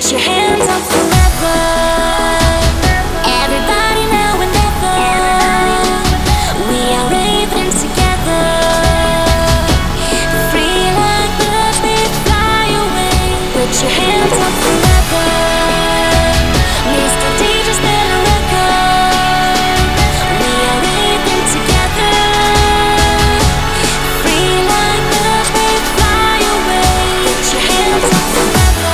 Put your hands up forever. Everybody now and ever. We are raving together. Free like birds, we fly away. Put your hands up forever. Mr. DJ, spin a record. We are raving together. Free like birds, we fly away. Put your hands up forever.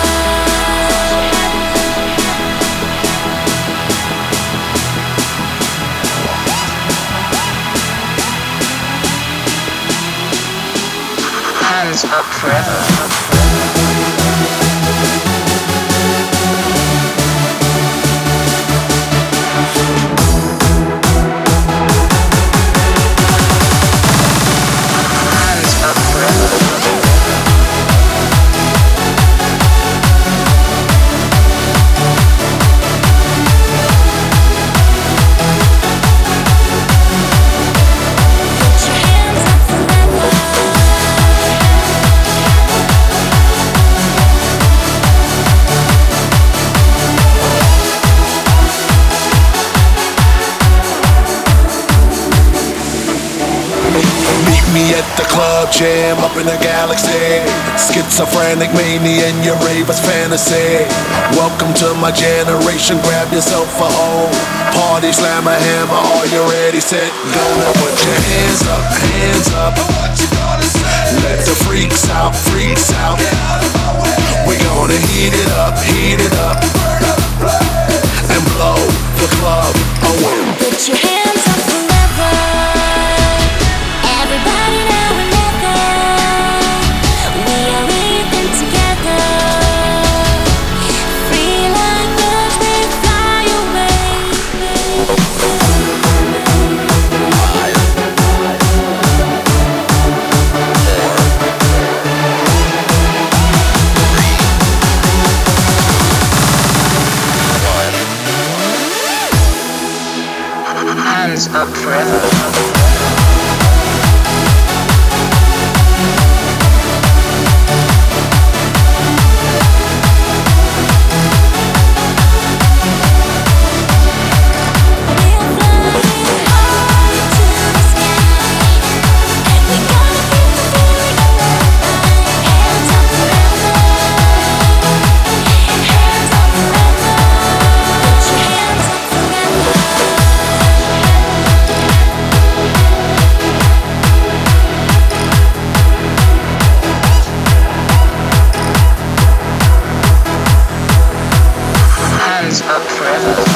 Hands up forever. Me at the club, jam up in the galaxy. Schizophrenic mania in your ravers fantasy. Welcome to my generation, grab yourself a home. Party, slam a hammer, are you ready, set, go? Now put your hands up, hands up. Let the freaks out, freaks out. We're gonna heat it up, and blow the club away. Put your hands up forever. Everybody now and ever. We are raving together. Free like birds, we fly away. Hands up forever. Hands up forever.